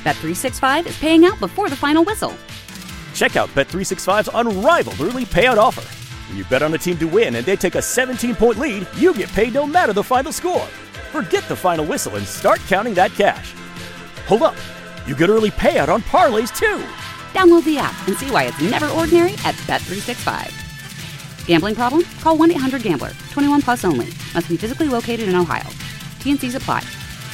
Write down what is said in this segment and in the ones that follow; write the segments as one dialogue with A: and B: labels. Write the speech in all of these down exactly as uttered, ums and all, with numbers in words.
A: Bet three sixty-five is paying out before the final whistle.
B: Check out Bet three sixty-five's unrivaled early payout offer. When you bet on a team to win and they take a seventeen-point lead, you get paid no matter the final score. Forget the final whistle and start counting that cash. Hold up. You get early payout on parlays, too.
A: Download the app and see why it's never ordinary at Bet three sixty-five. Gambling problem? Call one eight hundred gambler. twenty-one plus only. Must be physically located in Ohio. T N Cs apply.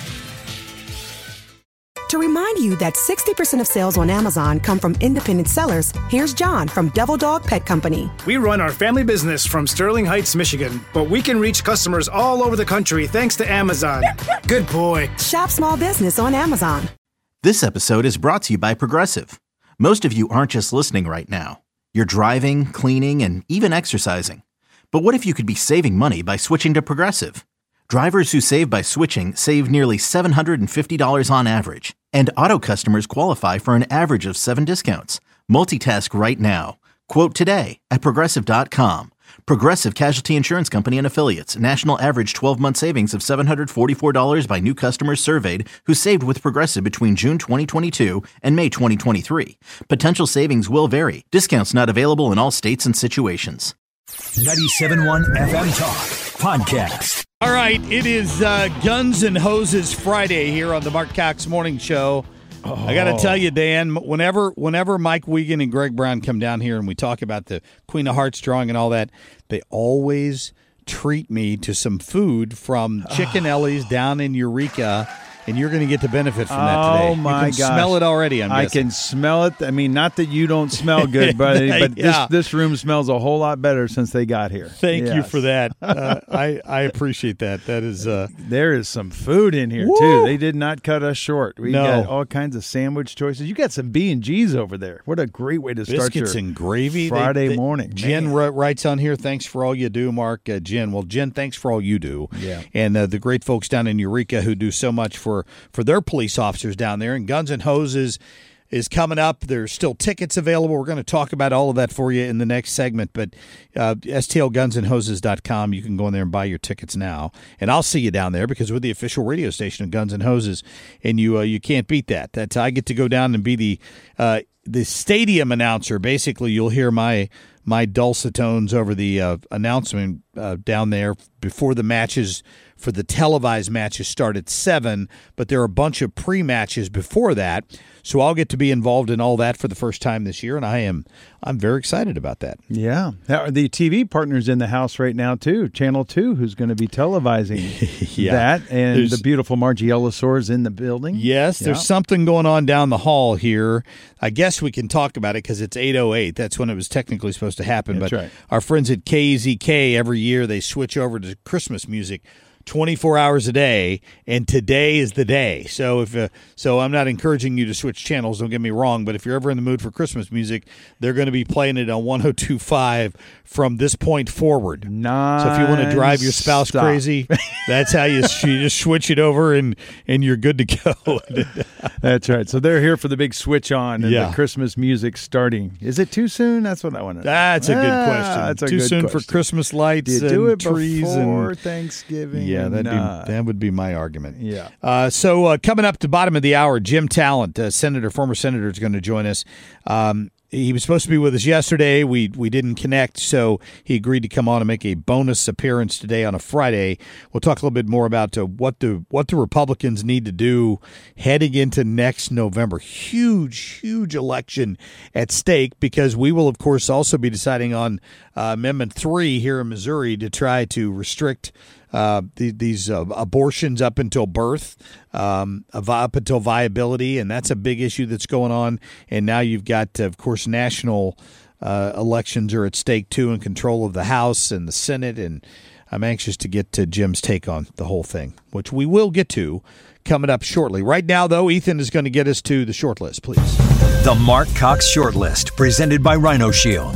C: To remind you that sixty percent of sales on Amazon come from independent sellers, here's John from Devil Dog Pet Company.
D: We run our family business from Sterling Heights, Michigan, but we can reach customers all over the country thanks to Amazon. Good boy.
C: Shop small business on Amazon.
E: This episode is brought to you by Progressive. Most of you aren't just listening right now. You're driving, cleaning, and even exercising. But what if you could be saving money by switching to Progressive? Drivers who save by switching save nearly seven hundred fifty dollars on average. And auto customers qualify for an average of seven discounts. Multitask right now. Quote today at Progressive dot com. Progressive Casualty Insurance Company and Affiliates. National average twelve-month savings of seven hundred forty-four dollars by new customers surveyed who saved with Progressive between June twenty twenty-two and May twenty twenty-three. Potential savings will vary. Discounts not available in all states and situations.
F: ninety-seven point one F M Talk Podcast.
G: All right, it is uh, Guns and Hoses Friday here on the Mark Cox Morning Show. Oh. I got to tell you, Dan, whenever whenever Mike Wiegand and Greg Brown come down here and we talk about the Queen of Hearts drawing and all that, they always treat me to some food from Chicken Ellie's down in Eureka, and you're going to get the benefit from that today.
H: Oh, my
G: you can
H: gosh.
G: smell it already, I'm
H: I
G: guessing.
H: can smell it. I mean, not that you don't smell good, buddy, but
G: Yeah.
H: this, this room smells a whole lot better since they got here.
G: Thank you
H: Yes.
G: for that. Uh, I, I appreciate that. That is uh,
H: There is some food in here,
G: Woo!
H: too. They did not cut us short. We
G: No.
H: got all kinds of sandwich choices. You got some B and G's over there. What a great way to start
G: biscuits
H: your
G: and gravy.
H: Friday
G: They- they-
H: morning.
G: Jen
H: Man.
G: wr- writes on here, thanks for all you do, Mark. Uh, Jen, well, Jen, thanks for all you do.
H: Yeah.
G: And uh, the great folks down in Eureka who do so much for, for their police officers down there. And Guns and Hoses is coming up. There's still tickets available. We're going to talk about all of that for you in the next segment. But uh, S T L guns and hoses dot com, you can go in there and buy your tickets now. And I'll see you down there because we're the official radio station of Guns and Hoses, and you uh, you can't beat that. That's I get to go down and be the uh, the stadium announcer. Basically, you'll hear my my dulcet tones over the uh, announcement uh, down there before the matches. For the televised matches start at seven, but there are a bunch of pre-matches before that. So I'll get to be involved in all that for the first time this year, and I am I'm very excited about that.
H: Yeah. Now, the T V partner's in the house right now, too. Channel two, who's going to be televising
G: Yeah.
H: that. And
G: There's-
H: the beautiful Margie Ellisor is in the building.
G: Yes, there's
H: Yeah.
G: something going on down the hall here. I guess we can talk about it because it's eight oh eight. That's when it was technically supposed to happen.
H: That's
G: but
H: right.
G: Our friends at K Z K, every year they switch over to Christmas music twenty-four hours a day, and today is the day. So if uh, so I'm not encouraging you to switch channels, don't get me wrong, but if you're ever in the mood for Christmas music, they're going to be playing it on one oh two point five from this point forward.
H: Nice.
G: So if you want to drive your spouse
H: Stop.
G: crazy, that's how you, you just switch it over and, and you're good to go.
H: That's right. So they're here for the big switch on and
G: Yeah.
H: the Christmas music starting. Is it too soon? That's what I want to know.
G: That's a good
H: Ah,
G: question.
H: That's a
G: Too
H: good
G: soon
H: question.
G: for Christmas lights
H: Do you do
G: and
H: it
G: trees
H: before
G: and
H: Thanksgiving?
G: yeah,
H: or
G: that'd
H: not?
G: be that would be my argument.
H: Yeah.
G: Uh, so uh, coming up to the bottom of the hour, Jim Talent, uh, senator, former senator, is going to join us. Um, he was supposed to be with us yesterday. We we didn't connect, so he agreed to come on and make a bonus appearance today on a Friday. We'll talk a little bit more about uh, what the what the Republicans need to do heading into next November. Huge, huge election at stake because we will, of course, also be deciding on uh, Amendment three here in Missouri to try to restrict Uh, the, these uh, abortions up until birth, um, up until viability, and that's a big issue that's going on. And now you've got, of course, national uh, elections are at stake, too, in control of the House and the Senate. And I'm anxious to get to Jim's take on the whole thing, which we will get to coming up shortly. Right now, though, Ethan is going to get us to the short list, please.
F: The Mark Cox Short List, presented by Rhino Shield.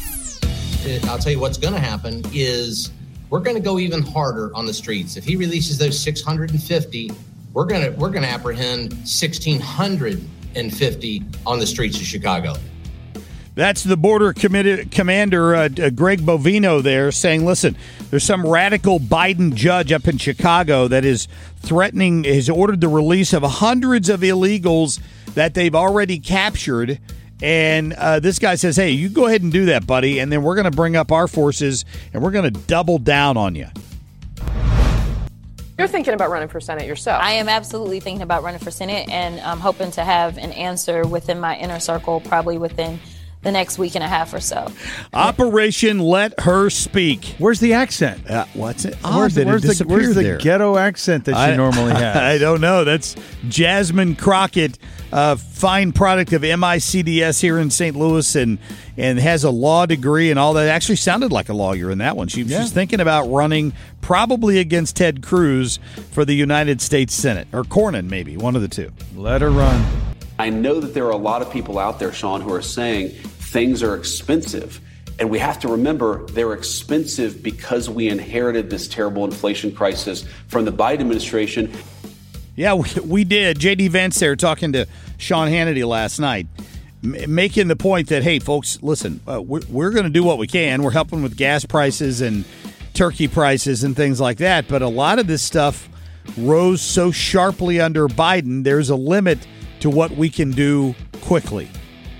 I: I'll tell you what's going to happen is we're going to go even harder on the streets. If he releases those six hundred fifty, we're going to we're going to apprehend one thousand six hundred fifty on the streets of Chicago.
G: That's the border committee commander, uh, uh, Greg Bovino, there saying, listen, there's some radical Biden judge up in Chicago that is threatening, has ordered the release of hundreds of illegals that they've already captured. And uh, this guy says, hey, you go ahead and do that, buddy, and then we're going to bring up our forces, and we're going to double down on you.
J: You're thinking about running for Senate yourself.
K: I am absolutely thinking about running for Senate, and I'm hoping to have an answer within my inner circle, probably within the next week and a half or so.
G: Operation Let Her Speak.
H: Where's the accent?
G: Uh, what's it?
H: Oh, where's the, where's the, where's the ghetto accent that she
G: I,
H: normally has?
G: I don't know. That's Jasmine Crockett, a fine product of M I C D S here in Saint Louis, and and has a law degree and all that. Actually sounded like a lawyer in that one. She, yeah. She's thinking about running probably against Ted Cruz for the United States Senate. Or Cornyn, maybe. One of the two.
H: Let her run.
L: I know that there are a lot of people out there, Sean, who are saying things are expensive. And we have to remember they're expensive because we inherited this terrible inflation crisis from the Biden administration.
G: Yeah, we, we did. J D Vance there talking to Sean Hannity last night, m- making the point that, hey, folks, listen, uh, we're, we're going to do what we can. We're helping with gas prices and turkey prices and things like that. But a lot of this stuff rose so sharply under Biden, there's a limit to what we can do quickly.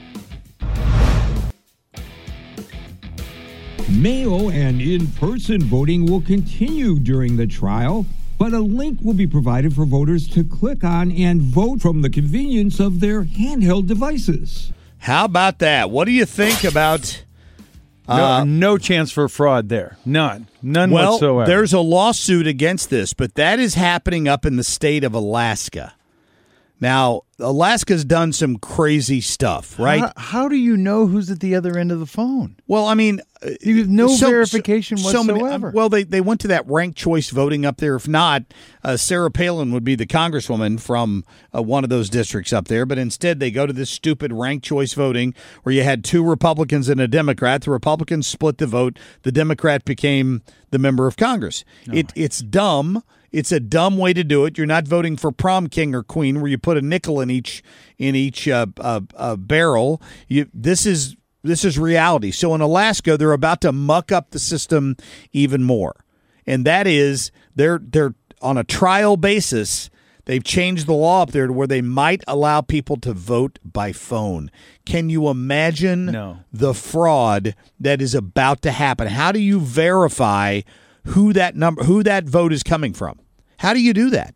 M: Mail and in-person voting will continue during the trial, but a link will be provided for voters to click on and vote from the convenience of their handheld devices.
G: How about that? What do you think about...
H: Uh, no, no chance for fraud there. None. None
G: well,
H: whatsoever.
G: There's a lawsuit against this, but that is happening up in the state of Alaska. Now, Alaska's done some crazy stuff, right?
H: How, how do you know who's at the other end of the phone?
G: Well, I mean,
H: you have no
G: so,
H: verification
G: so,
H: whatsoever.
G: So many, well, they, they went to that ranked choice voting up there. If not, uh, Sarah Palin would be the congresswoman from uh, one of those districts up there. But instead, they go to this stupid ranked choice voting where you had two Republicans and a Democrat. The Republicans split the vote. The Democrat became the member of Congress. Oh. It, it's dumb. It's a dumb way to do it. You're not voting for prom king or queen where you put a nickel in each in each uh, uh, uh, barrel. You, this is this is reality. So in Alaska, they're about to muck up the system even more, and that is they're they're on a trial basis. They've changed the law up there to where they might allow people to vote by phone. Can you imagine
H: no.
G: the fraud that is about to happen? How do you verify who that number, who that vote is coming from? How do you do that?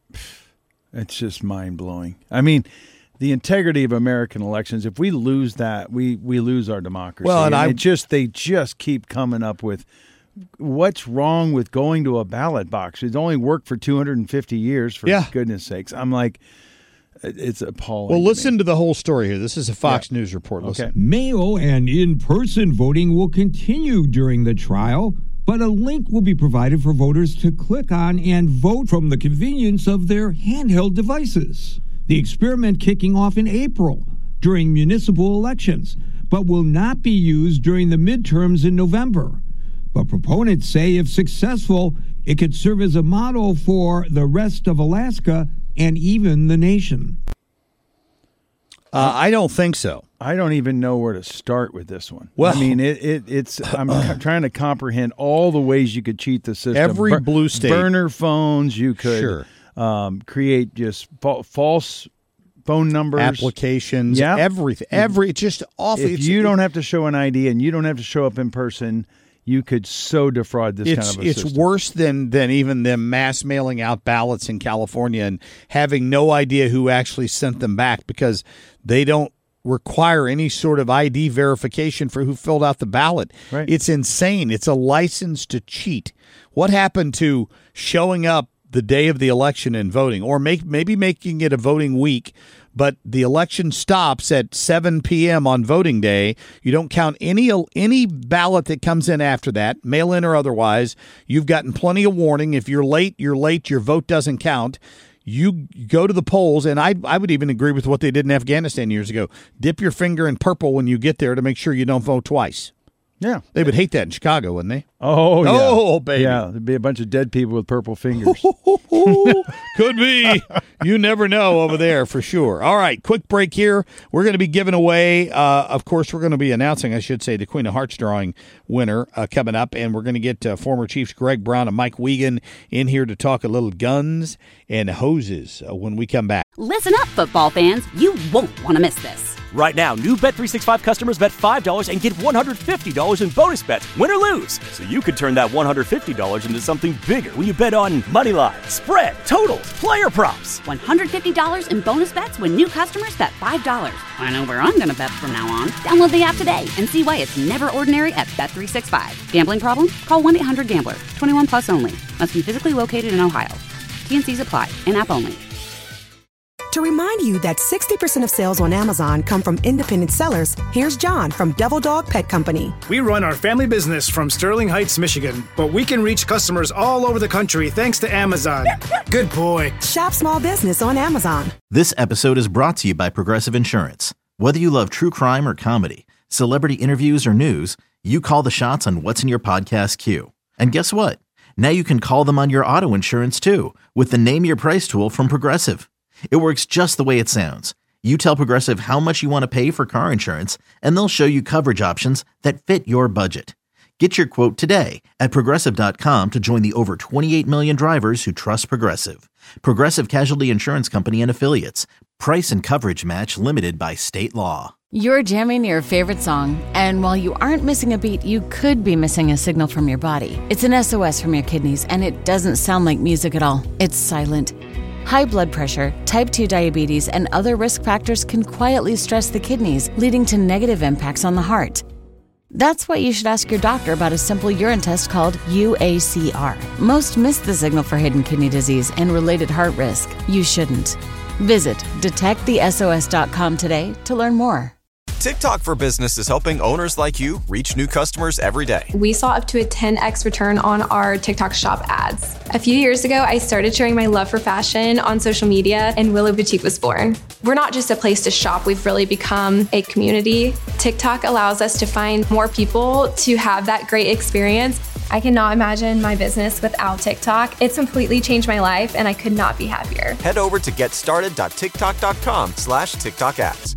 H: It's just mind-blowing. I mean, the integrity of American elections, if we lose that, we, we lose our democracy.
G: Well, and, and I
H: it just they just keep coming up with what's wrong with going to a ballot box. It's only worked for two hundred fifty years, for
G: yeah.
H: goodness sakes. I'm like, it's appalling.
G: Well, listen
H: to,
G: to the whole story here. This is a Fox yeah. News report.
H: Okay.
G: Listen.
M: Mail and in-person voting will continue during the trial, but a link will be provided for voters to click on and vote from the convenience of their handheld devices. The experiment kicking off in April during municipal elections, but will not be used during the midterms in November. But proponents say if successful, it could serve as a model for the rest of Alaska and even the nation.
G: Uh, I don't think so.
H: I don't even know where to start with this one.
G: Well,
H: I mean, it, it it's. I'm uh, trying to comprehend all the ways you could cheat the system.
G: Every Bur- blue state,
H: burner phones. You could
G: sure.
H: um, create just fa- false phone numbers,
G: applications,
H: yeah,
G: everything. Every it's just awful.
H: If
G: it's,
H: you
G: it,
H: don't have to show an I D and you don't have to show up in person, you could so defraud this
G: it's,
H: kind of a
G: it's
H: system.
G: worse than than even them mass mailing out ballots in California and having no idea who actually sent them back because they don't require any sort of I D verification for who filled out the ballot.
H: Right.
G: It's insane. It's a license to cheat. What happened to showing up the day of the election and voting, or make maybe making it a voting week, but the election stops at seven p.m. on voting day. You don't count any any ballot that comes in after that, mail-in or otherwise. You've gotten plenty of warning. If you're late, you're late. Your vote doesn't count. You go to the polls, and I I would even agree with what they did in Afghanistan years ago. Dip your finger in purple when you get there to make sure you don't vote twice.
H: Yeah.
G: They would hate that in Chicago, wouldn't they?
H: Oh, yeah.
G: Oh, baby.
H: Yeah, there'd be a bunch of dead people with purple fingers.
G: Could be. You never know over there for sure. All right, quick break here. We're going to be giving away, uh, of course, we're going to be announcing, I should say, the Queen of Hearts drawing winner uh, coming up, and we're going to get uh, former Chiefs Greg Brown and Mike Wiegand in here to talk a little guns and hoses uh, when we come back.
A: Listen up, football fans. You won't want to miss this.
B: Right now, new Bet three sixty-five customers bet five dollars and get one hundred fifty dollars in bonus bets, win or lose. So you could turn that one hundred fifty dollars into something bigger when you bet on money line, spread, totals, player props.
A: one hundred fifty dollars in bonus bets when new customers bet five dollars. I know where I'm going to bet from now on. Download the app today and see why it's never ordinary at Bet three sixty-five. Gambling problem? Call one eight hundred gambler. twenty-one plus only. Must be physically located in Ohio. T N Cs apply. In-app only.
C: To remind you that sixty percent of sales on Amazon come from independent sellers, here's John from Devil Dog Pet Company.
D: We run our family business from Sterling Heights, Michigan, but we can reach customers all over the country thanks to Amazon. Good boy.
C: Shop small business on Amazon.
E: This episode is brought to you by Progressive Insurance. Whether you love true crime or comedy, celebrity interviews or news, you call the shots on what's in your podcast queue. And guess what? Now you can call them on your auto insurance too with the Name Your Price tool from Progressive. It works just the way it sounds. You tell Progressive how much you want to pay for car insurance, and they'll show you coverage options that fit your budget. Get your quote today at Progressive dot com to join the over twenty-eight million drivers who trust Progressive. Progressive Casualty Insurance Company and Affiliates. Price and coverage match limited by state law.
N: You're jamming your favorite song, and while you aren't missing a beat, you could be missing a signal from your body. It's an S O S from your kidneys, and it doesn't sound like music at all. It's silent. High blood pressure, type two diabetes, and other risk factors can quietly stress the kidneys, leading to negative impacts on the heart. That's why you should ask your doctor about a simple urine test called U A C R. Most miss the signal for hidden kidney disease and related heart risk. You shouldn't. Visit detect the S O S dot com today to learn more.
O: TikTok for Business is helping owners like you reach new customers every day.
P: We saw up to a ten x return on our TikTok shop ads. A few years ago, I started sharing my love for fashion on social media, and Willow Boutique was born. We're not just a place to shop, we've really become a community. TikTok allows us to find more people to have that great experience. I cannot imagine my business without TikTok. It's completely changed my life, and I could not be happier.
O: Head over to getstarted dot tiktok dot com slash TikTok ads.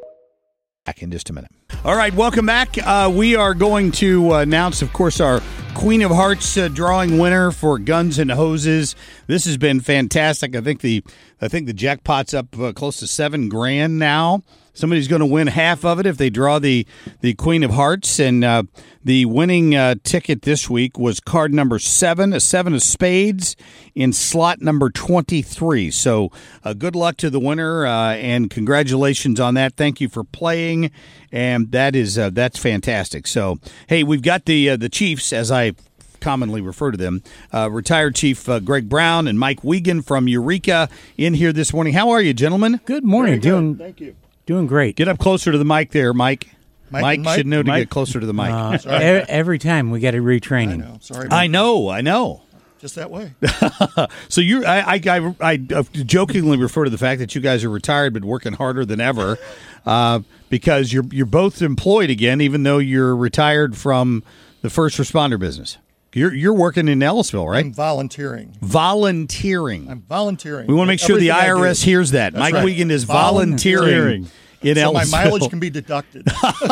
G: Back in just a minute. All right, welcome back. Uh, we are going to uh, announce, of course, our Queen of Hearts uh, drawing winner for Guns and Hoses. This has been fantastic. I think the I think the jackpot's up uh, close to seven grand now. Somebody's going to win half of it if they draw the the Queen of Hearts. And uh, the winning uh, ticket this week was card number seven, a seven of spades in slot number twenty-three. So uh, good luck to the winner uh, and congratulations on that. Thank you for playing. And that is uh, that's fantastic. So, hey, we've got the uh, the Chiefs, as I commonly refer to them, uh, retired Chief uh, Greg Brown and Mike Wiegand from Eureka in here this morning. How are you, gentlemen?
Q: Good morning.
G: Good.
Q: Doing,
G: Thank you.
Q: Doing great.
G: Get up closer to the mic there, Mike.
R: Mike,
G: Mike,
R: Mike
G: should know to
R: Mike?
G: get closer to the mic.
Q: Uh, every, every time we got a retraining.
R: I know. Sorry.
G: I know. I know.
R: Just that way.
G: So you, I, I, I, I jokingly refer to the fact that you guys are retired but working harder than ever, uh, because you're you're both employed again, even though you're retired from the first responder business. You're you're working in Ellisville, right?
R: I'm volunteering.
G: Volunteering.
R: I'm volunteering.
G: We want to make sure the I R S hears that.
R: That's
G: Mike
R: right.
G: Wiegand is volunteering.
R: volunteering.
G: In
R: so
G: Ellisville.
R: my mileage can be deducted.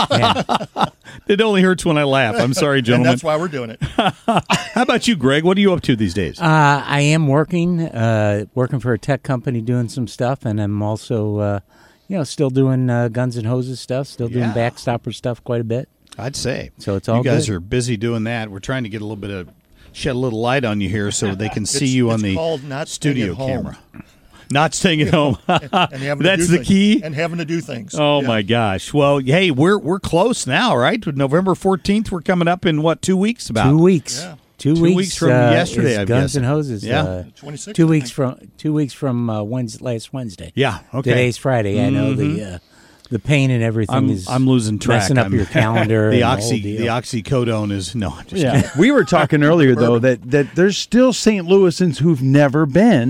G: It only hurts when I laugh. I'm sorry, gentlemen.
R: And that's why we're doing it.
G: How about you, Greg? What are you up to these days?
Q: Uh, I am working, uh, working for a tech company doing some stuff, and I'm also, uh, you know, still doing uh, Guns and Hoses stuff, still doing
G: Yeah.
Q: backstopper stuff quite a bit.
G: I'd say.
Q: So it's all
G: You guys
Q: good.
G: are busy doing that. We're trying to get a little bit of, shed a little light on you here so they can see
R: It's-
G: you on
R: it's
G: the
R: called not staying
G: studio
R: at home.
G: camera. Not staying at home.
R: and having to
G: That's
R: do
G: the
R: things.
G: key.
R: And having to do things.
G: Oh
R: Yeah.
G: my gosh! Well, hey, we're we're close now, right? November fourteenth. We're coming up in what two weeks? About
Q: Two weeks.
R: Yeah.
Q: Two,
G: Two
Q: weeks,
G: weeks from
Q: uh,
G: yesterday,
Q: is
G: I'm
Q: Guns
G: guessing.
Q: and Hoses.
G: Yeah.
Q: uh,
R: twenty-sixth,
Q: two
R: I
Q: weeks
R: think.
Q: from two weeks from uh, Wednesday, last Wednesday.
G: Yeah. Okay.
Q: Today's Friday. I know the uh, the pain and everything
G: I'm
Q: is.
G: I'm losing track.
Q: Messing up
G: I'm-
Q: your calendar.
G: the
Q: and
G: oxy
Q: whole deal.
G: the oxycodone is no. I'm just
H: Yeah, we were talking earlier though that that there's still Saint Louisans who've never been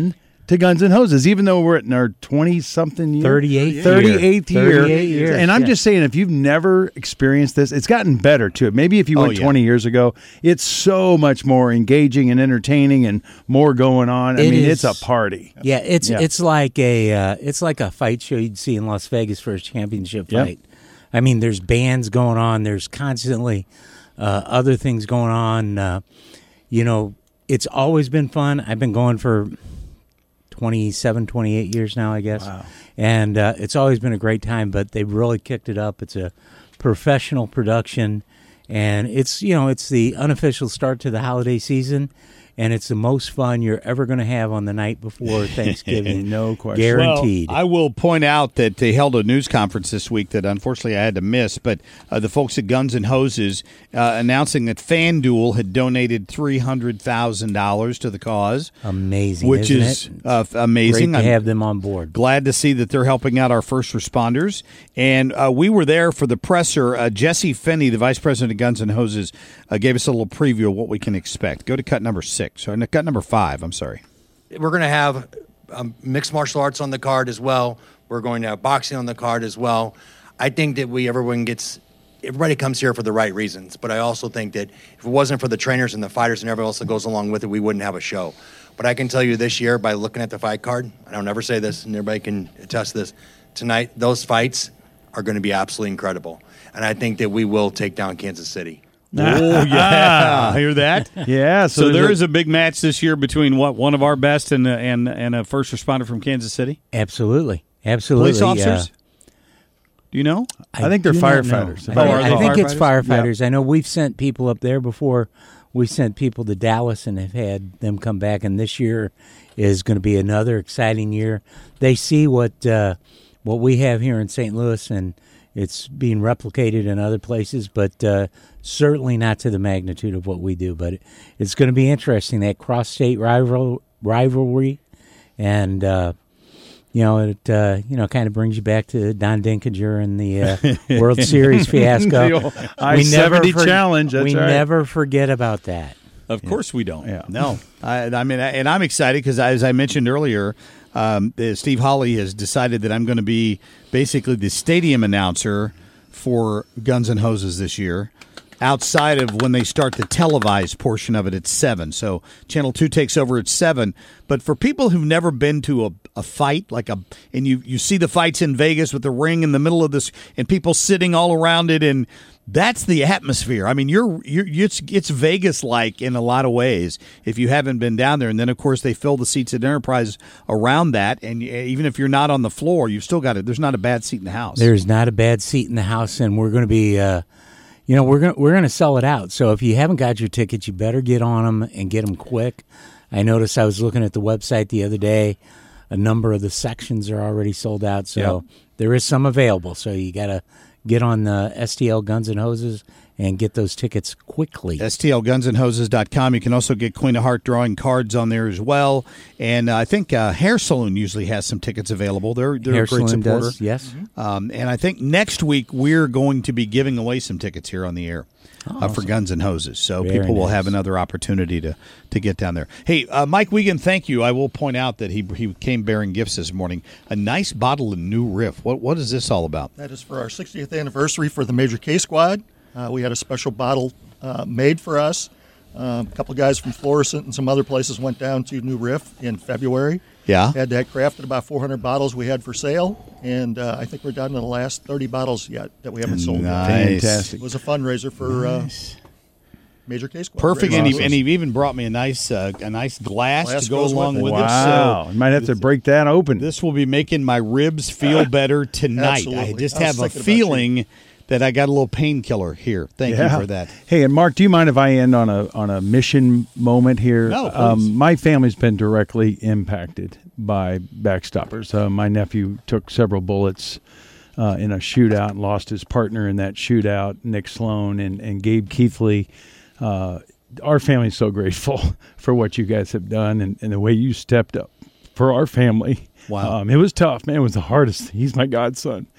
H: to Guns N' Hoses, even though we're in our twenty-something year.
Q: thirty-eighth
H: thirty-eighth
Q: year.
H: year.
Q: thirty-eight years,
H: And I'm
Q: yeah.
H: just saying, if you've never experienced this, it's gotten better, too. Maybe if you
G: Oh,
H: went
G: yeah.
H: twenty years ago, it's so much more engaging and entertaining and more going on. I
Q: It
H: mean,
Q: is-
H: it's a party.
Q: Yeah, it's
H: Yeah.
Q: it's like a uh, it's like a fight show you'd see in Las Vegas for a championship
H: Yep.
Q: fight. I mean, there's bands going on. There's constantly uh, other things going on. Uh, you know, it's always been fun. I've been going for twenty-seven, twenty-eight years now, I guess.
H: Wow.
Q: And uh, it's always been a great time, but they've really kicked it up. It's a professional production, and it's, you know, it's the unofficial start to the holiday season, and it's the most fun you're ever going to have on the night before Thanksgiving.
H: No question.
Q: Guaranteed.
G: Well, I will point out that they held a news conference this week that unfortunately I had to miss, but uh, the folks at Guns N' Hoses uh, announcing that FanDuel had donated three hundred thousand dollars to the cause.
Q: Amazing,
G: Which
Q: isn't
G: is
Q: it?
G: uh, f- amazing.
Q: Great to
G: I'm
Q: have them on board.
G: Glad to see that they're helping out our first responders. And uh, we were there for the presser. Uh, Jesse Finney, the vice president of Guns N' Hoses, uh, gave us a little preview of what we can expect. Go to cut number six, or no, cut number five, I'm sorry.
S: We're going to have um, mixed martial arts on the card as well. We're going to have boxing on the card as well. I think that we everyone gets everybody comes here for the right reasons, but I also think that if it wasn't for the trainers and the fighters and everyone else that goes along with it, we wouldn't have a show. But I can tell you this year, by looking at the fight card, I don't ever say this, and everybody can attest to this, tonight those fights are going to be absolutely incredible. And I think that we will take down Kansas City.
G: Oh, yeah. Hear that?
H: Yeah.
G: So,
H: So,
G: there
H: there's
G: is a big match this year between what one of our best and, uh, and, and a first responder from Kansas City?
Q: Absolutely. Absolutely.
G: Police officers?
Q: Uh,
G: Do you know?
H: I think they're
Q: do not know.
H: firefighters.
Q: I,
H: Oh, are
Q: I
H: they
Q: think it's
H: firefighters?
Q: firefighters. I know we've sent people up there before. We sent people to Dallas and have had them come back. And this year is going to be another exciting year. They see what uh, what we have here in Saint Louis, and it's being replicated in other places, but uh, certainly not to the magnitude of what we do. But it, it's going to be interesting, that cross-state rival, rivalry, and uh, you know, it uh, you know kind of brings you back to Don Dinkinger and the uh, World Series fiasco.
H: The old I seventy challenge, that's
Q: we
H: right.
Q: never forget about that.
G: Of course we don't.
H: Yeah.
G: No. I, I mean, and I'm excited because, as I mentioned earlier, um, uh, Steve Hawley has decided that I'm going to be basically the stadium announcer for Guns N' Hoses this year, outside of when they start the televised portion of it at seven. So Channel two takes over at seven. But for people who've never been to a, a fight, like a, and you, you see the fights in Vegas with the ring in the middle of this and people sitting all around it, and that's the atmosphere. I mean, you're, you're it's it's Vegas-like in a lot of ways if you haven't been down there. And then, of course, they fill the seats at Enterprise around that. And even if you're not on the floor, you've still got it. There's not a bad seat in the house.
Q: There's not a bad seat in the house, and we're going to be, uh, you know, we're going we're going to sell it out. So if you haven't got your tickets, you better get on them and get them quick. I noticed I was looking at the website the other day. A number of the sections are already sold out, so
H: Yep.
Q: there is some available. So you got to get on the S T L Guns N' Hoses and get those tickets quickly.
G: S T L guns and hoses dot com. You can also get Queen of Heart drawing cards on there as well. And uh, I think uh, Hair Saloon usually has some tickets available. They're, they're
Q: Hair
G: a great
Q: Saloon
G: supporter.
Q: does, yes.
G: Um, and I think next week we're going to be giving away some tickets here on the air.
Q: Oh,
G: uh, for Guns and Hoses. So
Q: Very
G: people will
Q: nice.
G: have another opportunity to, to get down there. Hey, uh, Mike Wiegand, thank you. I will point out that he he came bearing gifts this morning. A nice bottle of New Riff. What What is this all about?
R: That is for our sixtieth anniversary for the Major K Squad. Uh, we had a special bottle uh, made for us. Um, a couple of guys from Florissant and some other places went down to New Riff in February.
G: Yeah.
R: Had that crafted about four hundred bottles we had for sale, and uh, I think we're down to the last thirty bottles yet that we haven't sold
G: Nice.
R: yet.
G: Fantastic.
R: It was a fundraiser for
G: Nice.
R: uh, Major K Squad.
G: Perfect,
R: Great
G: and he,
R: process.
G: and he even brought me a nice uh, a nice glass,
R: Glass
G: to go
R: goes
G: along
R: with it.
G: with
H: Wow.
G: it. So
H: You might have to break that open.
G: This will be making my ribs feel better tonight.
R: Absolutely.
G: I just
R: I was
G: have a
R: thinking about
G: feeling that I got a little painkiller here. Thank
H: Yeah.
G: you for that.
H: Hey, and Mark, do you mind if I end on a on a mission moment here?
G: No, please.
H: Um, my family's been directly impacted by Backstoppers. Uh, my nephew took several bullets uh, in a shootout and lost his partner in that shootout, Nick Sloan and, and Gabe Keithley. Uh, our family's so grateful for what you guys have done and, and the way you stepped up for our family.
G: Wow.
H: Um, it was tough, man. It was the hardest. He's my godson.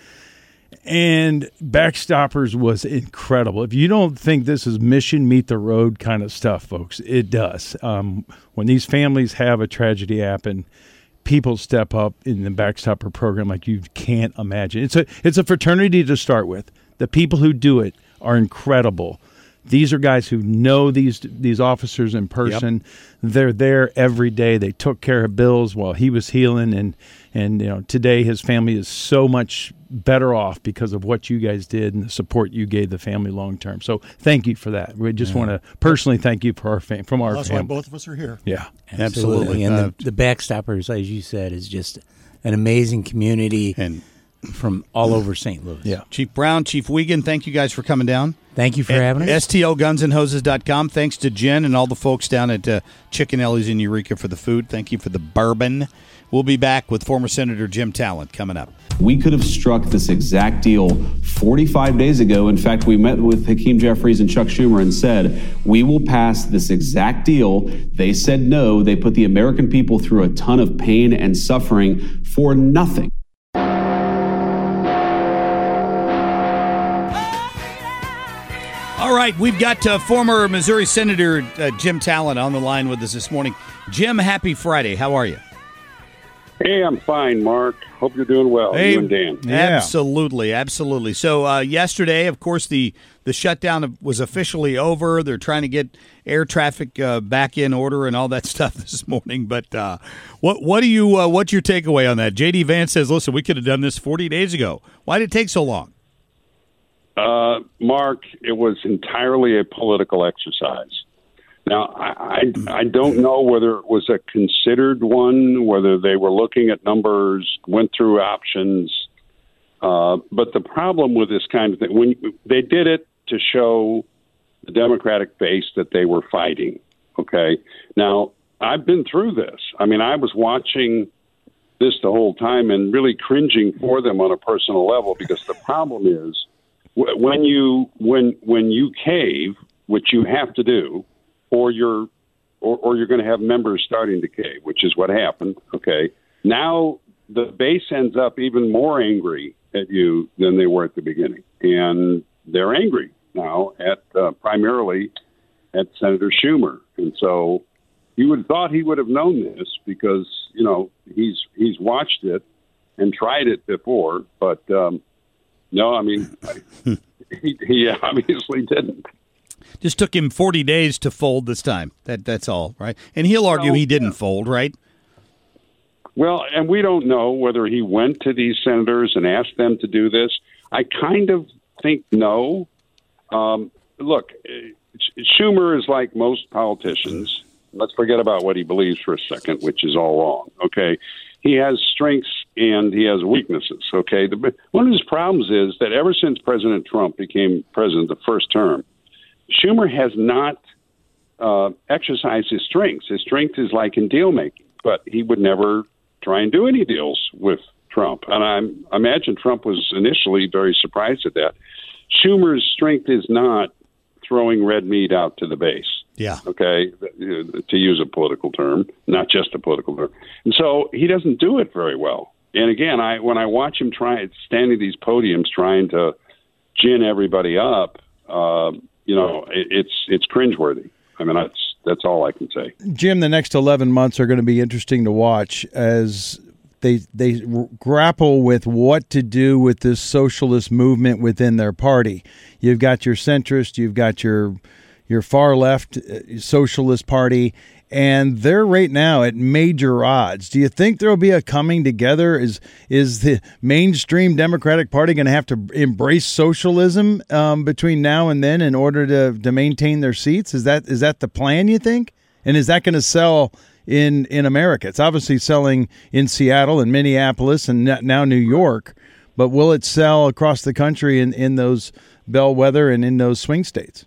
H: And Backstoppers was incredible. If you don't think this is mission meet the road kind of stuff, folks, it does. Um, when these families have a tragedy happen, people step up in the Backstopper program like you can't imagine. It's a it's a fraternity to start with. The people who do it are incredible. These are guys who know these these officers in person. Yep. They're there every day. They took care of Bill's while he was healing, and and you know today his family is so much better off because of what you guys did and the support you gave the family long term. So thank you for that. We just yeah. want to personally thank you for our fam- from our
R: well, that's
H: family.
R: Why both of us are here.
H: Yeah,
Q: absolutely.
G: absolutely.
Q: And
G: uh,
Q: the, the Backstoppers, as you said, is just an amazing community and from all over Saint Louis.
G: Yeah, Chief Brown, Chief Wiegand, thank you guys for coming down.
Q: Thank you for at having us.
G: S T L guns and hoses dot com. Thanks to Jen and all the folks down at uh, Chickenelli's in Eureka for the food. Thank you for the bourbon. We'll be back with former Senator Jim Talent coming up.
L: We could have struck this exact deal forty-five days ago. In fact, we met with Hakeem Jeffries and Chuck Schumer and said, we will pass this exact deal. They said no. They put the American people through a ton of pain and suffering for nothing.
G: All right, we've got uh, former Missouri Senator uh, Jim Talent on the line with us this morning. Jim, happy Friday. How are you?
T: Hey, I'm fine, Mark. Hope you're doing well.
G: Hey,
T: you and Dan.
G: Yeah. Absolutely, absolutely. So uh, yesterday, of course, the, the shutdown was officially over. They're trying to get air traffic uh, back in order and all that stuff this morning. But uh, what what do you uh, what's your takeaway on that? J D Vance says, "Listen, we could have done this forty days ago. Why did it take so long?"
T: Uh, Mark, it was entirely a political exercise. Now, I, I, I don't know whether it was a considered one, whether they were looking at numbers, went through options. Uh, but the problem with this kind of thing, when they did it to show the Democratic base that they were fighting. Okay. Now, I've been through this. I mean, I was watching this the whole time and really cringing for them on a personal level, because the problem is, When you when when you cave, which you have to do, or you're or, or you're going to have members starting to cave, which is what happened. Okay, now the base ends up even more angry at you than they were at the beginning, and they're angry now at uh, primarily at Senator Schumer, and so you would have thought he would have known this, because you know he's he's watched it and tried it before, but. Um, No, I mean, he, he obviously didn't.
G: Just took him forty days to fold this time. That That's all, right? And he'll argue he didn't fold, right?
T: Well, and we don't know whether he went to these senators and asked them to do this. I kind of think no. Um, look, Schumer is like most politicians. Let's forget about what he believes for a second, which is all wrong, okay? He has strengths and he has weaknesses, okay? The, one of his problems is that ever since President Trump became president the first term, Schumer has not uh, exercised his strengths. His strength is like in deal-making, but he would never try and do any deals with Trump. And I'm, I imagine Trump was initially very surprised at that. Schumer's strength is not throwing red meat out to the base.
G: Yeah.
T: Okay, to use a political term, not just a political term. And so he doesn't do it very well. And again, I when I watch him try standing at these podiums trying to gin everybody up, uh, you know, it, it's it's cringeworthy. I mean, that's that's all I can say.
H: Jim, the next eleven months are going to be interesting to watch as they they r- grapple with what to do with this socialist movement within their party. You've got your centrist, you've got your your far left uh, socialist party, and they're right now at major odds. Do you think there will be a coming together? Is is the mainstream Democratic Party going to have to embrace socialism um, between now and then in order to, to maintain their seats? Is that is that the plan, you think? And is that going to sell in, in America? It's obviously selling in Seattle and Minneapolis and now New York, but will it sell across the country in, in those bellwether and in those swing states?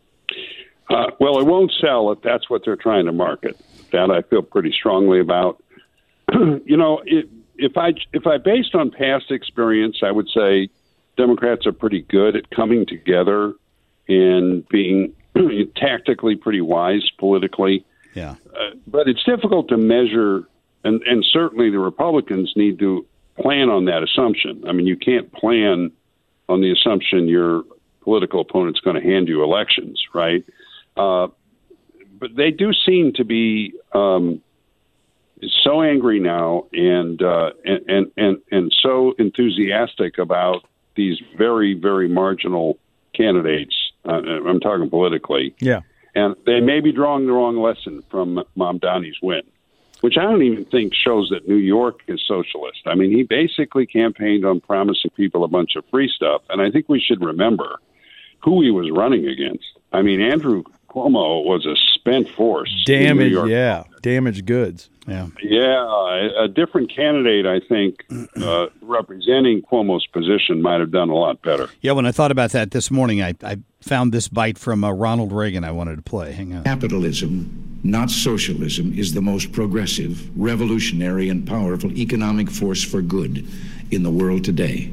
T: Uh, well, it won't sell if that's what they're trying to market. That I feel pretty strongly about. you know, it, if I if I based on past experience, I would say Democrats are pretty good at coming together and being tactically pretty wise politically.
G: Yeah.
T: Uh, but it's difficult to measure, and, and certainly the Republicans need to plan on that assumption. I mean, you can't plan on the assumption your political opponent's going to hand you elections, right? Uh, but they do seem to be um, so angry now and, uh, and, and, and, and so enthusiastic about these very, very marginal candidates. Uh, I'm talking politically.
H: Yeah.
T: And they may be drawing the wrong lesson from Mamdani's win, which I don't even think shows that New York is socialist. I mean, he basically campaigned on promising people a bunch of free stuff. And I think we should remember who he was running against. I mean, Andrew Cuomo was a spent force.
H: Damaged, yeah. Damaged goods.
G: Yeah.
T: Yeah. A, a different candidate, I think, uh, representing Cuomo's position might have done a lot better.
G: Yeah, when I thought about that this morning, I, I found this bite from uh, Ronald Reagan I wanted to play. Hang on.
U: Capitalism, not socialism, is the most progressive, revolutionary, and powerful economic force for good in the world today.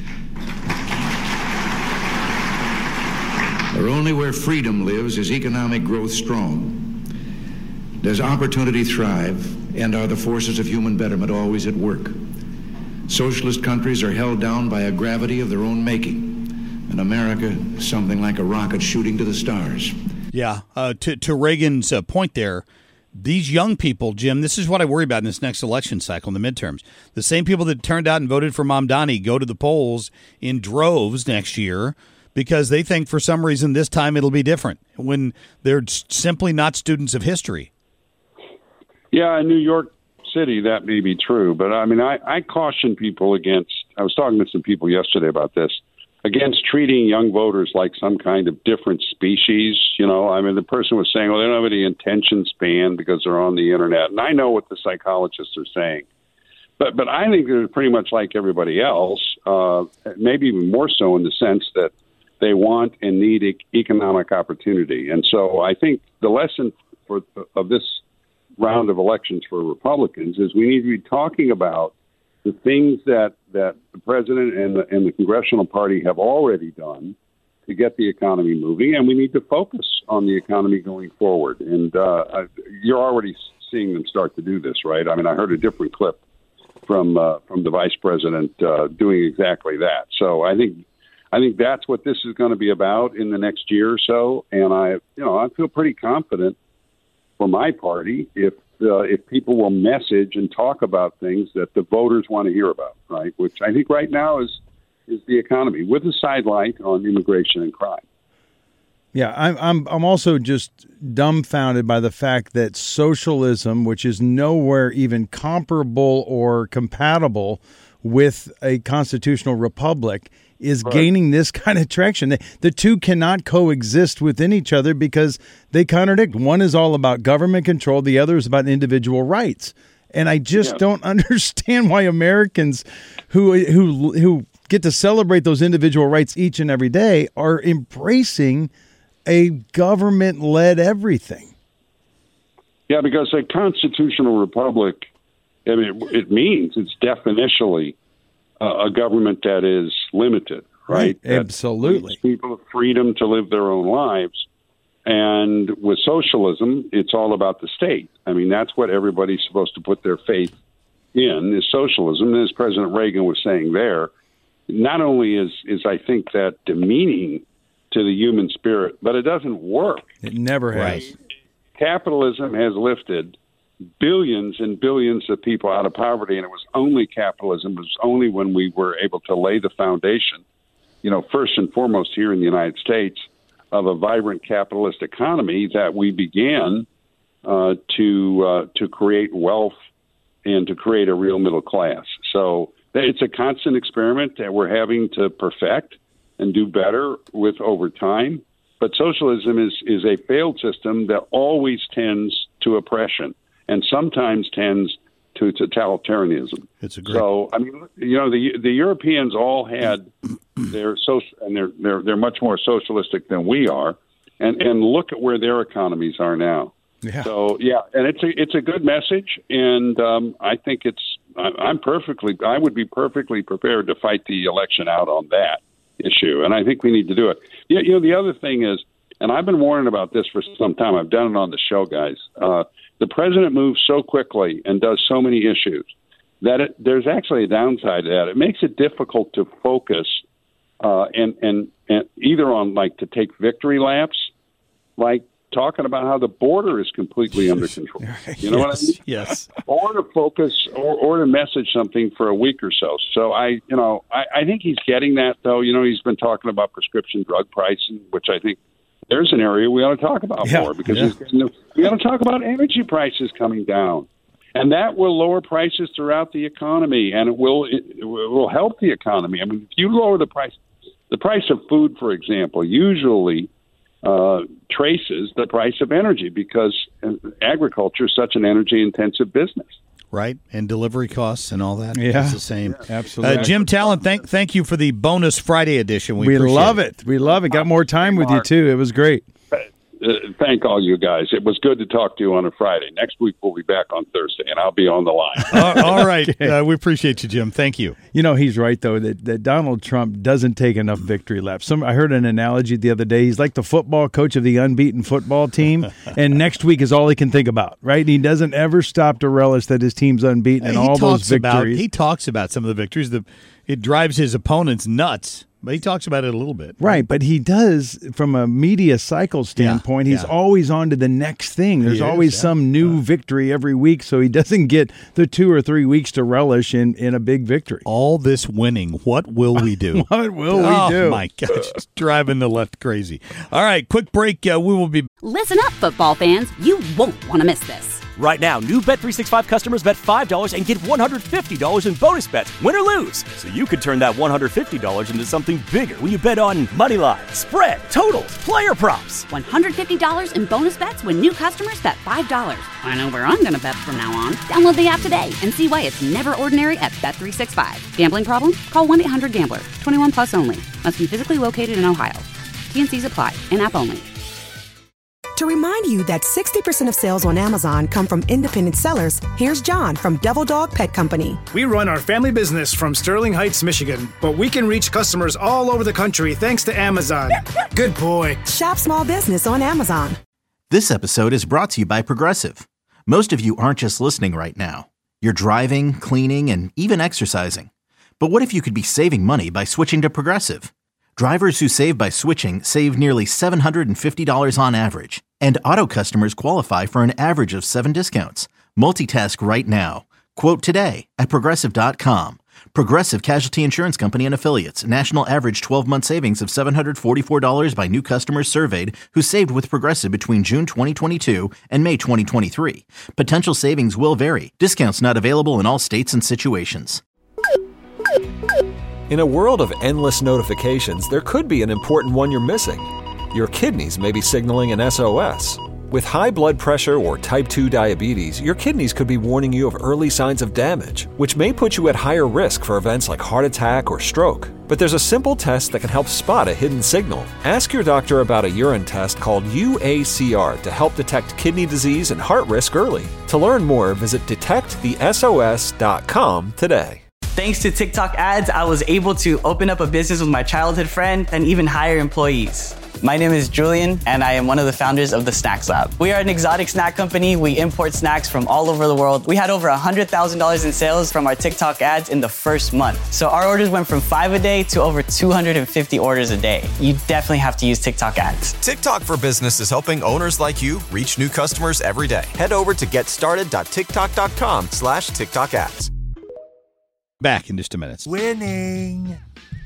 U: For only where freedom lives is economic growth strong. Does opportunity thrive, and are the forces of human betterment always at work? Socialist countries are held down by a gravity of their own making, and America, something like a rocket shooting to the stars.
G: Yeah, uh, to, to Reagan's uh, point there, these young people, Jim, this is what I worry about in this next election cycle, in the midterms. The same people that turned out and voted for Mamdani go to the polls in droves next year because they think for some reason this time it'll be different when they're simply not students of history.
T: Yeah, in New York City, that may be true. But, I mean, I, I caution people against – I was talking to some people yesterday about this – against treating young voters like some kind of different species. You know, I mean, the person was saying, well, they don't have any attention span because they're on the Internet. And I know what the psychologists are saying. But but I think they're pretty much like everybody else, uh, maybe even more so in the sense that they want and need e- economic opportunity. And so I think the lesson for, of this round of elections for Republicans is we need to be talking about the things that, that the president and the, and the congressional party have already done to get the economy moving, and we need to focus on the economy going forward. And uh, you're already seeing them start to do this, right? I mean, I heard a different clip from uh, from the vice president uh, doing exactly that. So I think I think that's what this is going to be about in the next year or so. And I, you know, I feel pretty confident for my party if. Uh, if people will message and talk about things that the voters want to hear about, right? Which I think right now is is the economy with a sidelight on immigration and crime.
H: Yeah, I'm I'm I'm also just dumbfounded by the fact that socialism, which is nowhere even comparable or compatible with a constitutional republic, is right. gaining this kind of traction. The, the two cannot coexist within each other because they contradict. One is all about government control. The other is about individual rights. And I just yeah. don't understand why Americans who who who get to celebrate those individual rights each and every day are embracing a government-led everything.
T: Yeah, because a constitutional republic, I mean, it, it means it's definitionally uh, a government that is limited, right?
H: right. Absolutely.
T: That gives people the freedom to live their own lives. And with socialism, it's all about the state. I mean, that's what everybody's supposed to put their faith in, is socialism. And as President Reagan was saying there, not only is, is I think that demeaning to the human spirit, but it doesn't work.
H: It never has.
T: Right? Capitalism has lifted billions and billions of people out of poverty, and it was only capitalism. It was only when we were able to lay the foundation, you know, first and foremost here in the United States, of a vibrant capitalist economy that we began uh, to uh, to create wealth and to create a real middle class. So it's a constant experiment that we're having to perfect and do better with over time. But socialism is, is a failed system that always tends to oppression and sometimes tends to totalitarianism.
G: It's a great.
T: So, I mean, you know, the the Europeans all had their social, and they're they're they're much more socialistic than we are, and and look at where their economies are now.
H: Yeah.
T: So yeah, and it's a it's a good message, and um, I think it's I, I'm perfectly I would be perfectly prepared to fight the election out on that issue, and I think we need to do it. Yeah, you know, the other thing is, and I've been warning about this for some time. I've done it on the show, guys. Uh, the president moves so quickly and does so many issues that it, there's actually a downside to that. It makes it difficult to focus uh, and, and and either on like to take victory laps, like talking about how the border is completely under control. You know
G: yes,
T: what I mean?
G: Yes.
T: Or to focus or, or to message something for a week or so. So I, you know, I, I think he's getting that, though. You know, he's been talking about prescription drug pricing, which I think there's an area we ought to talk about
G: yeah,
T: more because
G: yeah.
T: he's getting the, we ought to talk about energy prices coming down. And that will lower prices throughout the economy, and it will it will help the economy. I mean, if you lower the price, the price of food, for example, usually uh, traces the price of energy because agriculture is such an energy-intensive business.
G: Right, and delivery costs and all that.
H: Yeah,
G: it's the same.
H: Yeah, absolutely.
G: Uh, Jim Talent, thank thank you for the bonus Friday edition. We,
H: we
G: appreciate
H: love it. We love it. Got more time with you too. It was great.
T: Uh, thank all you guys. It was good to talk to you on a Friday. Next week we'll be back on Thursday, and I'll be on the line.
G: uh, all right. Uh, we appreciate you, Jim. Thank you.
H: You know, he's right, though, that, that Donald Trump doesn't take enough victory laps. Some I heard an analogy the other day. He's like the football coach of the unbeaten football team, and next week is all he can think about, right? He doesn't ever stop to relish that his team's unbeaten and
G: he
H: all those
G: talks about,
H: victories.
G: he talks about some of the victories. The, it drives his opponents nuts. But he talks about it a little bit.
H: Right, but he does, from a media cycle standpoint,
G: yeah,
H: he's
G: yeah.
H: always on to the next thing. There's
G: He is,
H: always
G: yeah.
H: some new victory every week, so he doesn't get the two or three weeks to relish in, in a big victory.
G: All this winning, what will we do?
H: What will
G: oh,
H: we do?
G: Oh, my gosh, it's driving the left crazy. All right, quick break. Uh, we will be...
A: Listen up, football fans. You won't want to miss this.
B: Right now, new Bet three sixty-five customers bet five dollars and get one hundred fifty dollars in bonus bets, win or lose. So you could turn that one hundred fifty dollars into something bigger when you bet on money line, spread, totals, player props.
A: one hundred fifty dollars in bonus bets when new customers bet five dollars. I know where I'm going to bet from now on. Download the app today and see why it's never ordinary at Bet three sixty-five. Gambling problem? Call one eight hundred gambler. twenty-one plus only. Must be physically located in Ohio. T N Cs apply. In-app only.
C: To remind you that sixty percent of sales on Amazon come from independent sellers, here's John from Devil Dog Pet Company.
D: We run our family business from Sterling Heights, Michigan, but we can reach customers all over the country thanks to Amazon. Good boy.
C: Shop small business on Amazon.
E: This episode is brought to you by Progressive. Most of you aren't just listening right now. You're driving, cleaning, and even exercising. But what if you could be saving money by switching to Progressive? Drivers who save by switching save nearly seven hundred fifty dollars on average. And auto customers qualify for an average of seven discounts. Multitask right now. Quote today at Progressive dot com. Progressive Casualty Insurance Company and Affiliates. National average twelve-month savings of seven hundred forty-four dollars by new customers surveyed who saved with Progressive between June twenty twenty-two and May twenty twenty-three. Potential savings will vary. Discounts not available in all states and situations.
F: In a world of endless notifications, there could be an important one you're missing. Your kidneys may be signaling an S O S. With high blood pressure or type two diabetes, your kidneys could be warning you of early signs of damage, which may put you at higher risk for events like heart attack or stroke. But there's a simple test that can help spot a hidden signal. Ask your doctor about a urine test called U A C R to help detect kidney disease and heart risk early. To learn more, visit detect the S O S dot com today.
V: Thanks to TikTok ads, I was able to open up a business with my childhood friend and even hire employees. My name is Julian, and I am one of the founders of the Snacks Lab. We are an exotic snack company. We import snacks from all over the world. We had over one hundred thousand dollars in sales from our TikTok ads in the first month. So our orders went from five a day to over two hundred fifty orders a day. You definitely have to use TikTok ads.
O: TikTok for Business is helping owners like you reach new customers every day. Head over to getstarted.tiktok.com slash TikTok ads.
G: Back in just a minute.
W: Winning.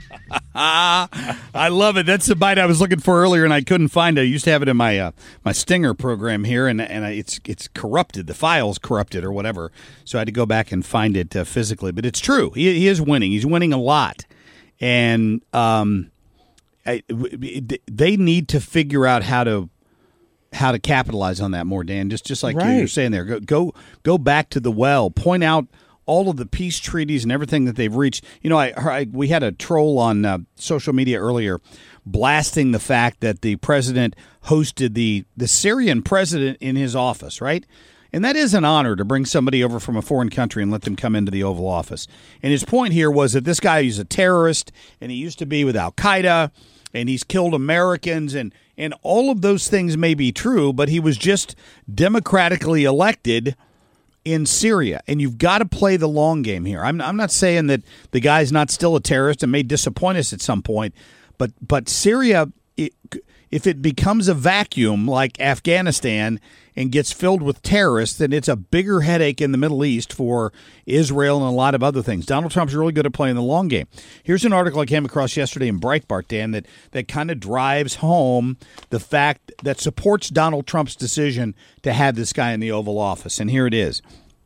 G: I love it. That's the bite I was looking for earlier, and I couldn't find it. I used to have it in my uh, my Stinger program here, and and I, it's it's corrupted. The file's corrupted or whatever, so I had to go back and find it uh, physically. But it's true. He, he is winning. He's winning a lot, and um, I, they need to figure out how to how to capitalize on that more, Dan. Just just like
H: right.
G: you're saying there, go go go back to the well. Point out all of the peace treaties and everything that they've reached. You know, I, I we had a troll on uh, social media earlier blasting the fact that the president hosted the, the Syrian president in his office, right? And that is an honor to bring somebody over from a foreign country and let them come into the Oval Office. And his point here was that this guy is a terrorist, and he used to be with Al-Qaeda, and he's killed Americans, and, and all of those things may be true, but he was just democratically elected in Syria, and you've got to play the long game here. I'm I'm not saying that the guy's not still a terrorist and may disappoint us at some point, but but Syria it, if it becomes a vacuum like Afghanistan and gets filled with terrorists, then it's a bigger headache in the Middle East for Israel and a lot of other things. Donald Trump's really good at playing the long game. Here's an article I came across yesterday in Breitbart, Dan, that, that kind of drives home the fact that supports Donald Trump's decision to have this guy in the Oval Office. And here it is.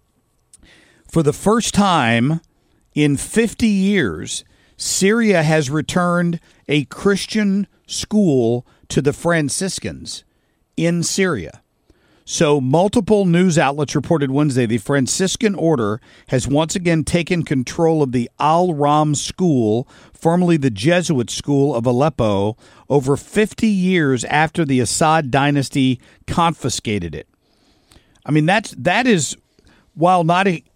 G: For the first time in fifty years, Syria has returned a Christian school to the Franciscans in Syria. So multiple news outlets reported Wednesday the Franciscan order has once again taken control of the Al-Ram school, formerly the Jesuit school of Aleppo, over fifty years after the Assad dynasty confiscated it. I mean, that's, that is, while not a,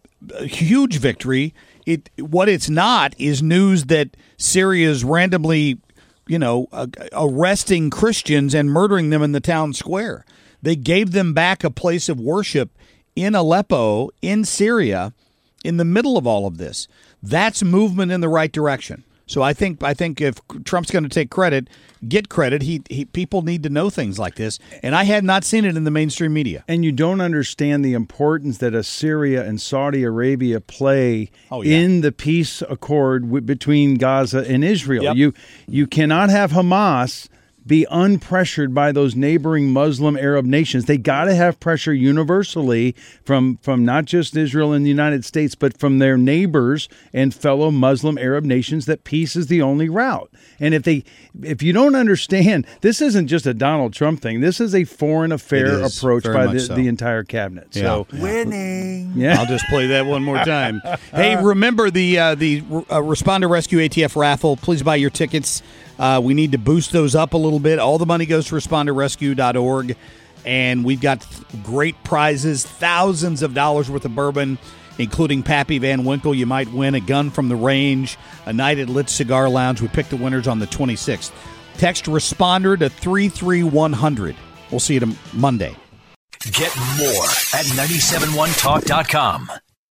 G: a huge victory, it what it's not is news that Syria is randomly, you know, uh, arresting Christians and murdering them in the town square. They gave them back a place of worship in Aleppo, in Syria, in the middle of all of this. That's movement in the right direction. So I think I think if Trump's going to take credit, get credit, he, he people need to know things like this. And I had not seen it in the mainstream media.
H: And you don't understand the importance that Assyria and Saudi Arabia play
G: oh, yeah.
H: in the peace accord w- between Gaza and Israel.
G: Yep.
H: You you cannot have Hamas be unpressured by those neighboring Muslim Arab nations. They got to have pressure universally from, from not just Israel and the United States, but from their neighbors and fellow Muslim Arab nations that peace is the only route. And if they, if you don't understand, this isn't just a Donald Trump thing. This is a foreign affair approach by the,
G: so.
H: the entire cabinet.
G: Yeah.
H: So
G: winning. Yeah. I'll just play that one more time. Hey, remember the uh, the uh, Responder Rescue A T F raffle. Please buy your tickets. Uh, we need to boost those up a little bit. All the money goes to responder rescue dot org, and we've got great prizes, thousands of dollars worth of bourbon, including Pappy Van Winkle. You might win a gun from the range, a night at Lit Cigar Lounge. We pick the winners on the twenty-sixth. Text Responder to three three one hundred. We'll see you t- Monday.
I: Get more at nine seven one talk dot com.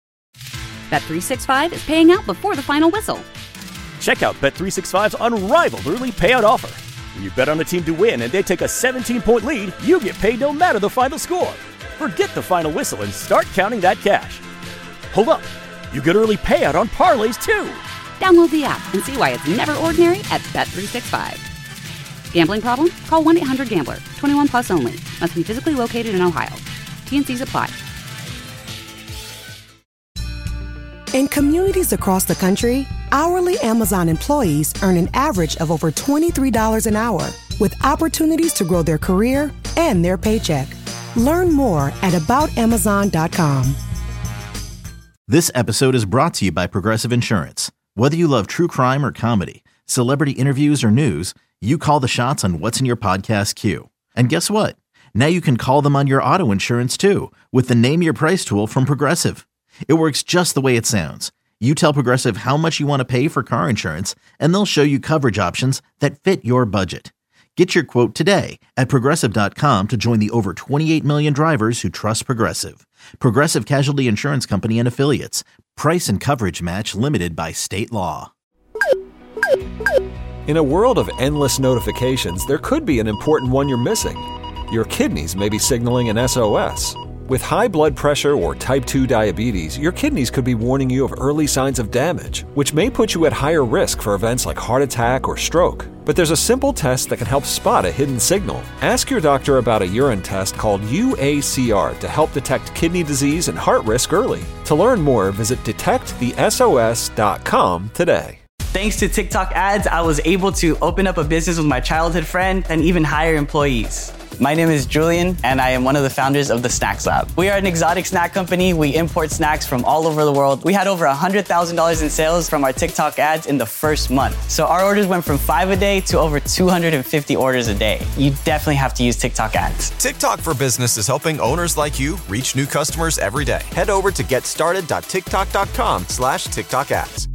A: Bet three sixty-five is paying out before the final whistle.
B: Check out Bet three sixty-five's unrivaled early payout offer. When you bet on a team to win and they take a seventeen-point lead, you get paid no matter the final score. Forget the final whistle and start counting that cash. Hold up. You get early payout on parlays, too.
A: Download the app and see why it's never ordinary at Bet three sixty-five. Gambling problem? Call one eight hundred gambler. twenty-one plus only. Must be physically located in Ohio. T N Cs apply.
C: In communities across the country, hourly Amazon employees earn an average of over twenty-three dollars an hour, with opportunities to grow their career and their paycheck. Learn more at about amazon dot com.
E: This episode is brought to you by Progressive Insurance. Whether you love true crime or comedy, celebrity interviews or news, you call the shots on what's in your podcast queue. And guess what? Now you can call them on your auto insurance too, with the Name Your Price tool from Progressive. It works just the way it sounds. You tell Progressive how much you want to pay for car insurance, and they'll show you coverage options that fit your budget. Get your quote today at Progressive dot com to join the over twenty-eight million drivers who trust Progressive. Progressive Casualty Insurance Company and Affiliates. Price and coverage match limited by state law.
F: In a world of endless notifications, there could be an important one you're missing. Your kidneys may be signaling an S O S. With high blood pressure or type two diabetes, your kidneys could be warning you of early signs of damage, which may put you at higher risk for events like heart attack or stroke. But there's a simple test that can help spot a hidden signal. Ask your doctor about a urine test called U A C R to help detect kidney disease and heart risk early. To learn more, visit detect the S O S dot com today.
V: Thanks to TikTok ads, I was able to open up a business with my childhood friend and even hire employees. My name is Julian, and I am one of the founders of the Snacks Lab. We are an exotic snack company. We import snacks from all over the world. We had over one hundred thousand dollars in sales from our TikTok ads in the first month. So our orders went from five a day to over two hundred fifty orders a day. You definitely have to use TikTok ads.
O: TikTok for Business is helping owners like you reach new customers every day. Head over to get started dot tiktok dot com slash TikTok ads.